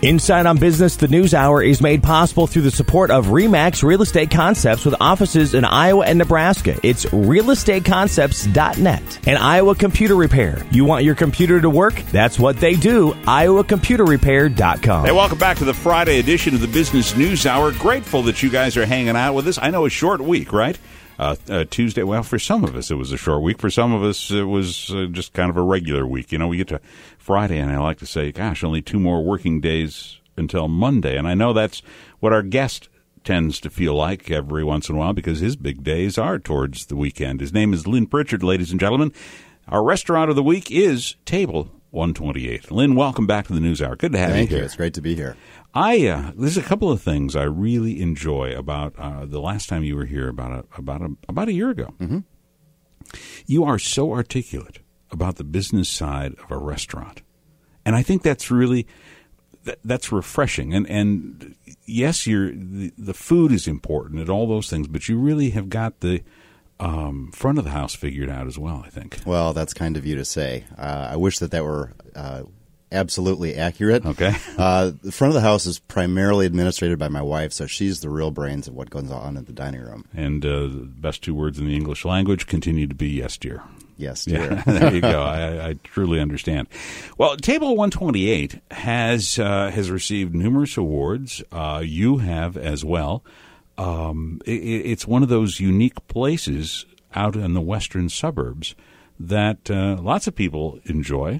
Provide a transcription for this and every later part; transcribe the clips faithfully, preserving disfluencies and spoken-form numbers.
Inside on Business, the News Hour is made possible through the support of RE/MAX Real Estate Concepts with offices in Iowa and Nebraska. It's real estate concepts dot net. And Iowa Computer Repair. You want your computer to work? That's what they do. iowa computer repair dot com. Hey, welcome back to the Friday edition of the Business News Hour. Grateful that you guys are hanging out with us. I know a short week, right? Uh, uh, Tuesday, well, for some of us it was a short week. For some of us it was uh, just kind of a regular week. You know, we get to Friday and I like to say, gosh, only two more working days until Monday. And I know that's what our guest tends to feel like every once in a while because his big days are towards the weekend. His name is Lynn Pritchard, ladies and gentlemen. Our restaurant of the week is Table one twenty-eight. Lynn, welcome back to the News Hour. Good to have Thank you you. here. It's great to be here. I uh, there's a couple of things I really enjoy about uh, the last time you were here about a, about a, about a year ago. Mm-hmm. You are so articulate about the business side of a restaurant, and I think that's really that, that's refreshing. And and yes, you're the, the food is important and all those things, but you really have got the um, front of the house figured out as well. I think. Well, that's kind of you to say. Uh, I wish that that were. Uh, Absolutely accurate. Okay. uh, the front of the house is primarily administrated by my wife, so she's the real brains of what goes on in the dining room. And uh, the best two words in the English language continue to be yes, dear. Yes, dear. Yeah, there you go. I, I truly understand. Well, Table one twenty-eight has uh, has received numerous awards. Uh, you have as well. Um, it, it's one of those unique places out in the western suburbs that uh, lots of people enjoy.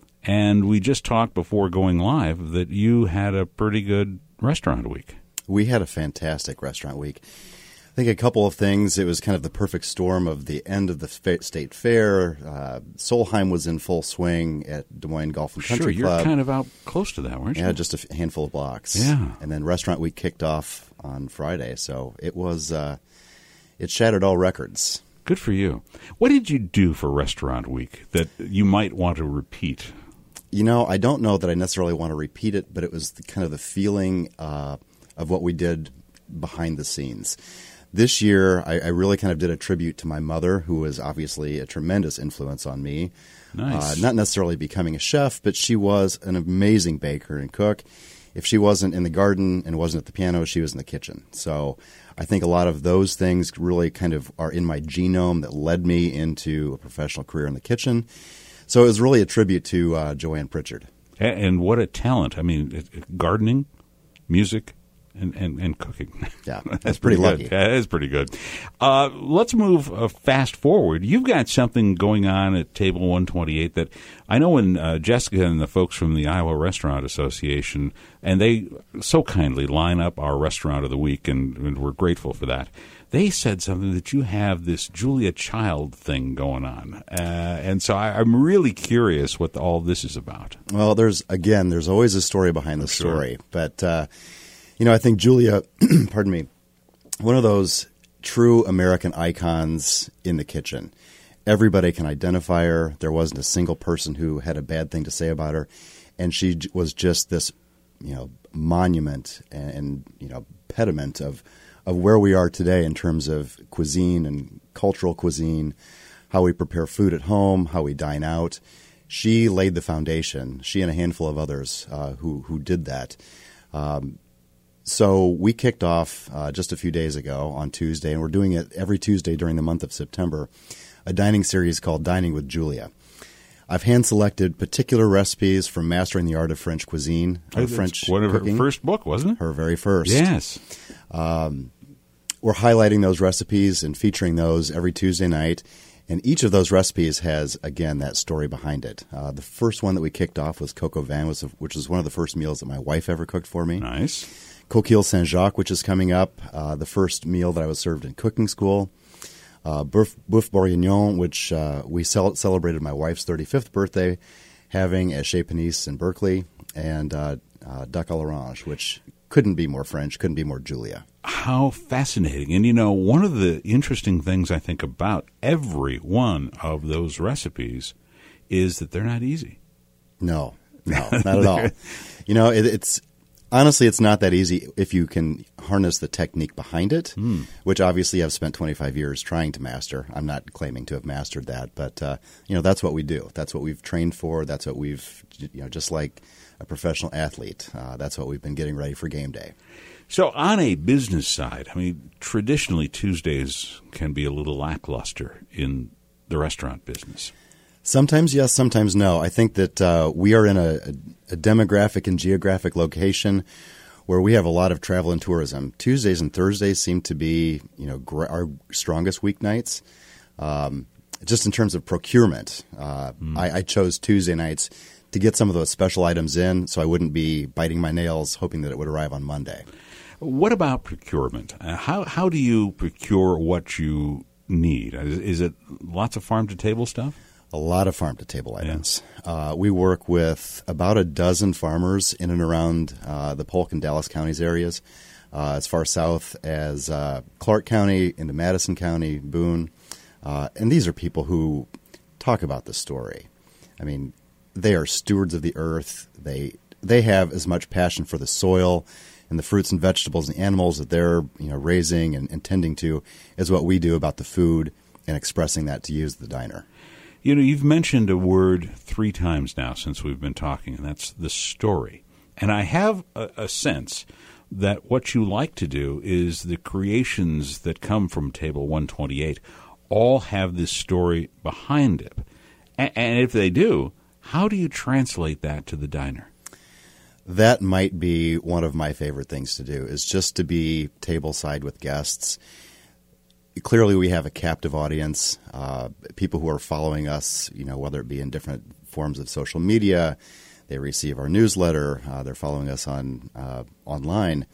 And we just talked before going live that you had a pretty good restaurant week. We had a fantastic restaurant week. I think a couple of things. It was kind of the perfect storm of the end of the state fair. Uh, Solheim was in full swing at Des Moines Golf and Country Club. Sure, Club. You're kind of out close to that, weren't you? Yeah, just a handful of blocks. Yeah. And then restaurant week kicked off on Friday. So it was, uh, it shattered all records. Good for you. What did you do for restaurant week that you might want to repeat? You know, I don't know that I necessarily want to repeat it, but it was the, kind of the feeling uh, of what we did behind the scenes. This year, I, I really kind of did a tribute to my mother, who was obviously a tremendous influence on me. Nice. Uh, not necessarily becoming a chef, but she was an amazing baker and cook. If she wasn't in the garden and wasn't at the piano, she was in the kitchen. So I think a lot of those things really kind of are in my genome that led me into a professional career in the kitchen. So it was really a tribute to uh, Joanne Pritchard. And, and what a talent. I mean, it, it, gardening, music, and, and, and cooking. Yeah, that's, that's pretty, pretty lucky. Good. That is pretty good. Uh, let's move uh, fast forward. You've got something going on at Table one twenty-eight that I know when uh, Jessica and the folks from the Iowa Restaurant Association, and they so kindly line up our restaurant of the week, and, and we're grateful for that. They said something that you have this Julia Child thing going on. Uh, and so I, I'm really curious what the, all this is about. Well, there's, again, there's always a story behind the Sure. story. But, uh, you know, I think Julia, pardon me, one of those true American icons in the kitchen. Everybody can identify her. There wasn't a single person who had a bad thing to say about her. And she j- was just this, you know, monument and, and you know, pediment of of where we are today in terms of cuisine and cultural cuisine, how we prepare food at home, how we dine out. She laid the foundation, she and a handful of others uh, who, who did that. Um, so we kicked off uh, just a few days ago on Tuesday, and we're doing it every Tuesday during the month of September, a dining series called Dining with Julia. I've hand-selected particular recipes from Mastering the Art of French Cuisine, or French one of her cooking. first book, wasn't it? Her very first. Yes. Um, we're highlighting those recipes and featuring those every Tuesday night. And each of those recipes has, again, that story behind it. Uh, the first one that we kicked off was coq au vin, which was one of the first meals that my wife ever cooked for me. Nice. Coquille Saint-Jacques, which is coming up, uh, the first meal that I was served in cooking school. Uh, Boeuf, Boeuf Bourguignon, which uh, we cel- celebrated my wife's thirty-fifth birthday having at Chez Panisse in Berkeley. And uh, uh, Duck à l'orange, which couldn't be more French, couldn't be more Julia. How fascinating. And, you know, one of the interesting things I think about every one of those recipes is that they're not easy. No, no, not at all. You know, it, it's Honestly, it's not that easy if you can harness the technique behind it, Mm. which obviously I've spent twenty-five years trying to master. I'm not claiming to have mastered that, but uh, you know, that's what we do. That's what we've trained for. That's what we've, you know, just like a professional athlete. Uh, that's what we've been getting ready for game day. So on a business side, I mean, traditionally Tuesdays can be a little lackluster in the restaurant business. Sometimes yes, sometimes no. I think that uh, we are in a, a demographic and geographic location where we have a lot of travel and tourism. Tuesdays and Thursdays seem to be, you know, gr- our strongest weeknights. Um, just in terms of procurement, uh, mm. I, I chose Tuesday nights to get some of those special items in so I wouldn't be biting my nails hoping that it would arrive on Monday. What about procurement? Uh, how how do you procure what you need? Is, is it lots of farm-to-table stuff? A lot of farm-to-table items. Yeah. Uh, we work with about a dozen farmers in and around uh, the Polk and Dallas counties areas, uh, as far south as uh, Clark County, into Madison County, Boone. Uh, and these are people who talk about the story. I mean, they are stewards of the earth. They they have as much passion for the soil and the fruits and vegetables and animals that they're, you know, raising and, and tending to as what we do about the food and expressing that to you as the diner. You know, you've mentioned a word three times now since we've been talking, and that's the story. And I have a, a sense that what you like to do is the creations that come from Table one twenty-eight all have this story behind it. A- and if they do, how do you translate that to the diner? That might be one of my favorite things to do, is just to be tableside with guests. Clearly, we have a captive audience, uh, people who are following us, you know, whether it be in different forms of social media, they receive our newsletter, uh, they're following us on uh, online.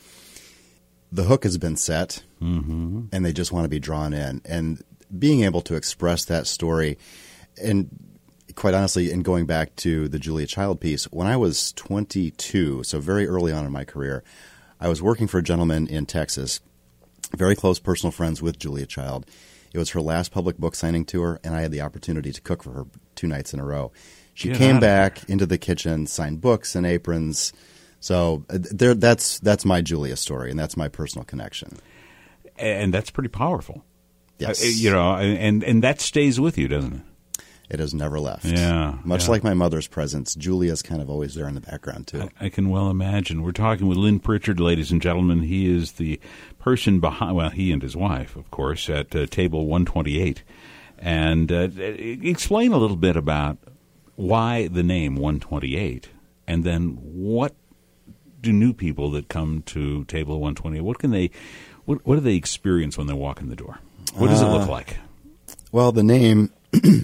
The hook has been set, mm-hmm. and they just want to be drawn in. And being able to express that story, and quite honestly, in going back to the Julia Child piece, when I was twenty-two, so very early on in my career, I was working for a gentleman in Texas, very close personal friends with Julia Child. It was her last public book signing tour, and I had the opportunity to cook for her two nights in a row. She Get came back into the kitchen, signed books and aprons. So uh, there, that's that's my Julia story, and that's my personal connection. And that's pretty powerful. Yes. Uh, you know, and, and that stays with you, doesn't it? It has never left. Yeah. Much yeah. like my mother's presence, Julia's kind of always there in the background, too. I, I can well imagine. We're talking with Lynn Pritchard, ladies and gentlemen. He is the person behind, well, he and his wife, of course, at uh, Table one twenty-eight. And uh, explain a little bit about why the name one twenty-eight, and then what do new people that come to Table one twenty-eight, what can they, what, what do they experience when they walk in the door? What does uh, it look like? Well, the name...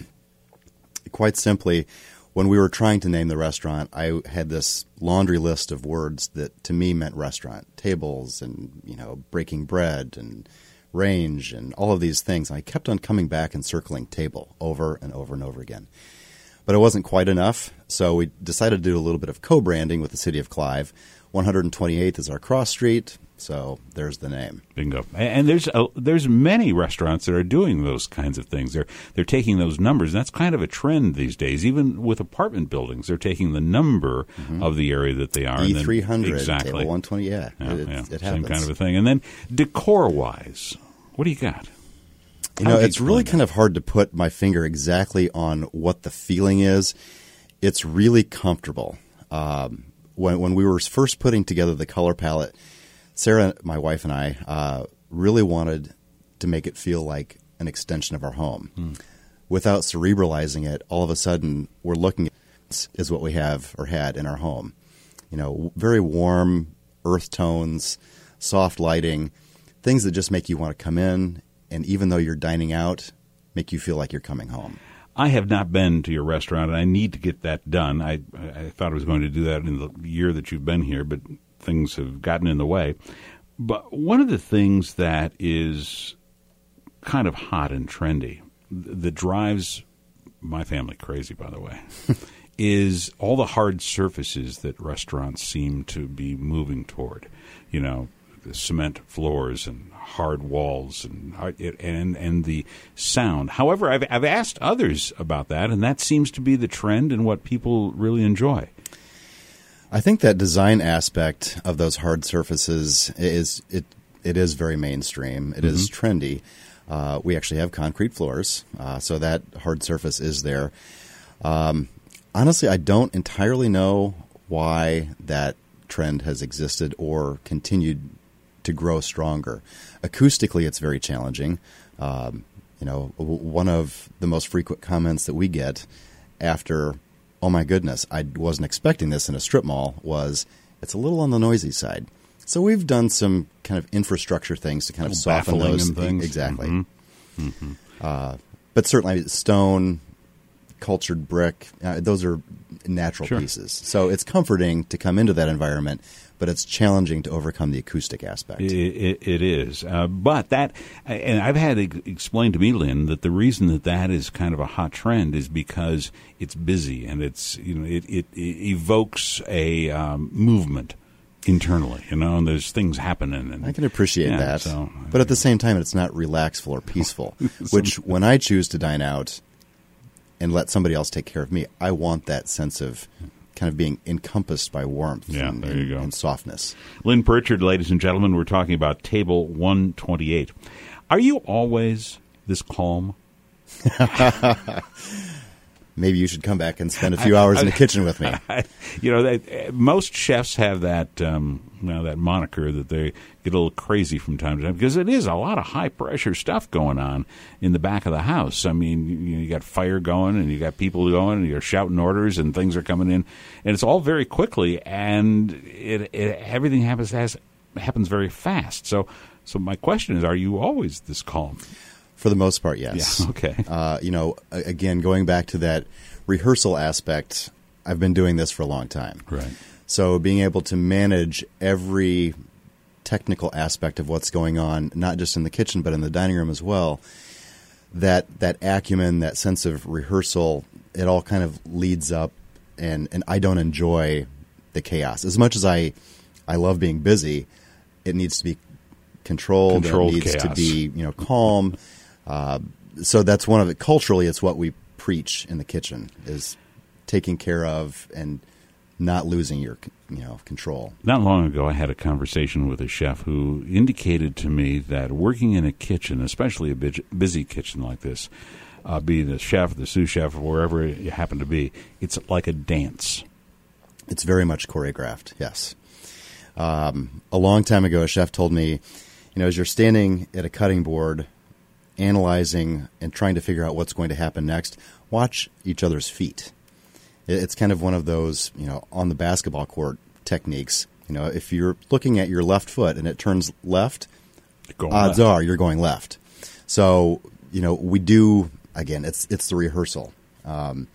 Quite simply, when we were trying to name the restaurant, I had this laundry list of words that to me meant restaurant. Tables and, you know, breaking bread and range and all of these things. And I kept on coming back and circling table over and over and over again. But it wasn't quite enough, so we decided to do a little bit of co-branding with the city of Clive. one twenty-eighth is our cross street. So there's the name. Bingo. And there's a, there's many restaurants that are doing those kinds of things. They're they're taking those numbers. And that's kind of a trend these days. Even with apartment buildings, they're taking the number mm-hmm. of the area that they are. E three hundred, exactly. Table one twenty, yeah. yeah, it, yeah. it Same kind of a thing. And then decor-wise, what do you got? You How know, it's really that? kind of hard to put my finger exactly on what the feeling is. It's really comfortable. Um, when when we were first putting together the color palette, Sarah, my wife, and I uh, really wanted to make it feel like an extension of our home. Hmm. Without cerebralizing it, all of a sudden we're looking at is what we have or had in our home. You know, very warm earth tones, soft lighting, things that just make you want to come in, and even though you're dining out, make you feel like you're coming home. I have not been to your restaurant, and I need to get that done. I, I thought I was going to do that in the year that you've been here, but things have gotten in the way. But one of the things that is kind of hot and trendy, that drives my family crazy, by the way, is all the hard surfaces that restaurants seem to be moving toward. You know, the cement floors and hard walls and and and the sound. However, I've I've asked others about that, and that seems to be the trend and what people really enjoy. I think that design aspect of those hard surfaces is it it is very mainstream. It mm-hmm. is trendy. Uh, we actually have concrete floors, uh, so that hard surface is there. Um, honestly, I don't entirely know why that trend has existed or continued to grow stronger. Acoustically, it's very challenging. Um, you know, w- one of the most frequent comments that we get after, oh my goodness, I wasn't expecting this in a strip mall, was, it's a little on the noisy side. So we've done some kind of infrastructure things to kind of soften those things. Exactly. Mm-hmm. Mm-hmm. Uh, but certainly stone, cultured brick, uh, those are natural sure. pieces. So it's comforting to come into that environment, but it's challenging to overcome the acoustic aspect. It, it, it is. Uh, but that, and I've had it explained to me, Lynn, that the reason that that is kind of a hot trend is because it's busy and it's, you know, it, it, it evokes a um, movement internally, you know, and there's things happening. And, I can appreciate yeah, that. So, but at the same time, it's not relaxful or peaceful, which when I choose to dine out and let somebody else take care of me, I want that sense of kind of being encompassed by warmth yeah, and, there you go. and softness. Lynn Pritchard, ladies and gentlemen, we're talking about Table one twenty-eight. Are you always this calm? Maybe you should come back and spend a few hours in the kitchen with me. You know, they, most chefs have that, um, you know, that moniker that they get a little crazy from time to time because it is a lot of high pressure stuff going on in the back of the house. I mean, you, you got fire going and you got people going and you're shouting orders and things are coming in, and it's all very quickly and it, it everything happens has, happens very fast. So, so my question is, are you always this calm? For the most part, yes. Yeah, okay. Uh, you know, again, going back to that rehearsal aspect, I've been doing this for a long time. Right. So being able to manage every technical aspect of what's going on, not just in the kitchen, but in the dining room as well, that that acumen, that sense of rehearsal, it all kind of leads up, and, and I don't enjoy the chaos. As much as I, I love being busy, it needs to be controlled. Controlled it needs chaos. to be, you know, calm. Uh, so that's one of it. Culturally, it's what we preach in the kitchen, is taking care of and not losing your, you know, control. Not long ago, I had a conversation with a chef who indicated to me that working in a kitchen, especially a busy kitchen like this, uh, be the chef, the sous chef, or wherever you happen to be, it's like a dance. It's very much choreographed, yes. Um, a long time ago, a chef told me, you know, as you're standing at a cutting board, analyzing and trying to figure out what's going to happen next, watch each other's feet. It's kind of one of those, you know, on the basketball court techniques. You know, if you're looking at your left foot and it turns left, odds left. are you're going left. So, you know, we do, again, it's it's the rehearsal. Um,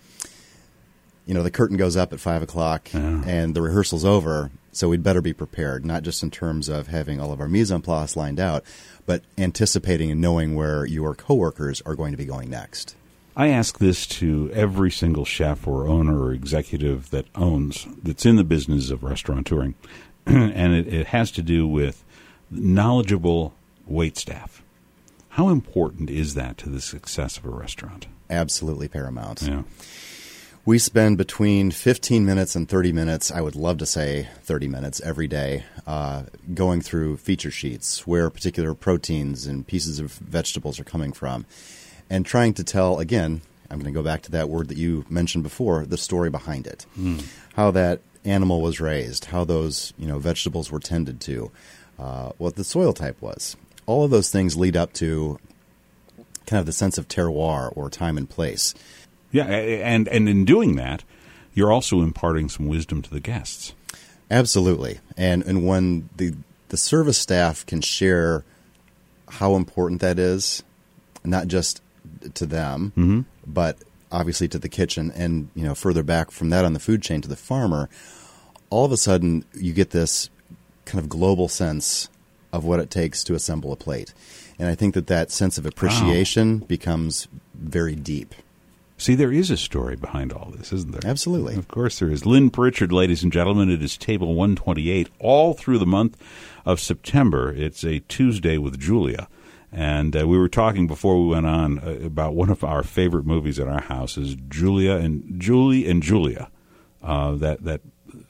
you know, the curtain goes up at five o'clock yeah. and the rehearsal's over, so we'd better be prepared, not just in terms of having all of our mise en place lined out, but anticipating and knowing where your coworkers are going to be going next. I ask this to every single chef or owner or executive that owns, that's in the business of restaurateuring, and it, it has to do with knowledgeable wait staff. How important is that to the success of a restaurant? Absolutely paramount. Yeah. We spend between fifteen minutes and thirty minutes, I would love to say thirty minutes every day, uh, going through feature sheets where particular proteins and pieces of vegetables are coming from, and trying to tell, again, I'm going to go back to that word that you mentioned before, the story behind it. Mm. How that animal was raised, how those, you know, vegetables were tended to, uh, what the soil type was. All of those things lead up to kind of the sense of terroir or time and place. Yeah, and, and in doing that, you're also imparting some wisdom to the guests. Absolutely. And and when the the service staff can share how important that is, not just to them, mm-hmm. but obviously to the kitchen and, you know, further back from that on the food chain to the farmer, all of a sudden you get this kind of global sense of what it takes to assemble a plate. And I think that that sense of appreciation wow. becomes very deep. See, there is a story behind all this, isn't there? Absolutely. Of course there is. Lynn Pritchard, ladies and gentlemen, it is Table one twenty-eight all through the month of September. It's a Tuesday with Julia. And uh, we were talking before we went on uh, about one of our favorite movies in our house is Julia and Julie and Julia. Uh, that that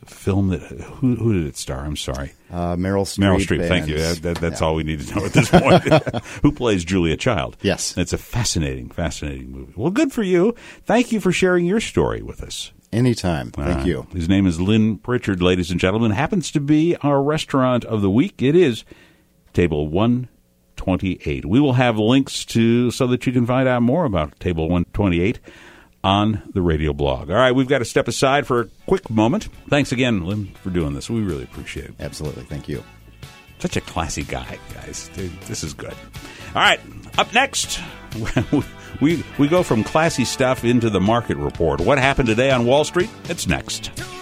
film that who, who did it star? I'm sorry, uh, Meryl Streep. Meryl Streep. Thank you. That, that, that's yeah. all we need to know at this point. Who plays Julia Child? Yes, it's a fascinating, fascinating movie. Well, good for you. Thank you for sharing your story with us. Anytime. Thank uh, you. His name is Lynn Pritchard, ladies and gentlemen. Happens to be our restaurant of the week. It is Table one twenty-eight. We will have links to so that you can find out more about Table one twenty-eight on the radio blog. All right, we've got to step aside for a quick moment. Thanks again, Lynn, for doing this. We really appreciate it. Absolutely. Thank you. Such a classy guy, guys. This is good. All right, up next, we we go from classy stuff into the market report. What happened today on Wall Street? It's next.